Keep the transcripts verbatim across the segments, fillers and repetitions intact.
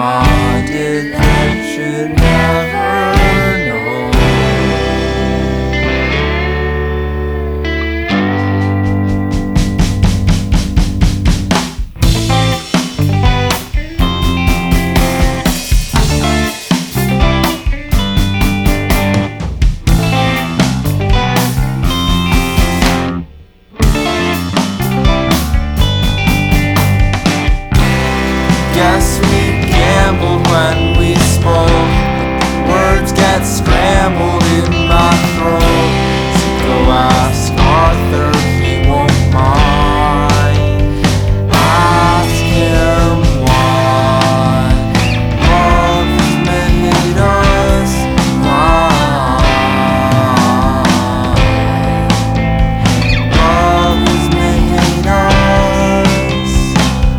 Grandma did that should never know. Guess we gambled when we spoke, words get scrambled in my throat. So go ask Arthur, he won't mind. Ask him why love has made us blind. Love has made us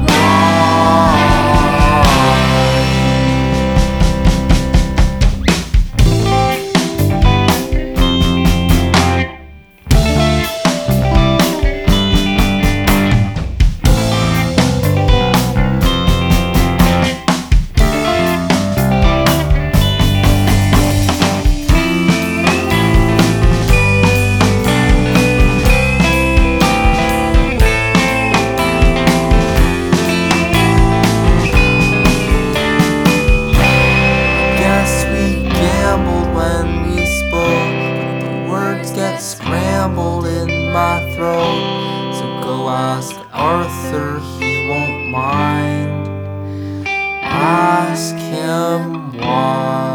scrambled in my throat. So go ask Arthur, he won't mind. Ask him why.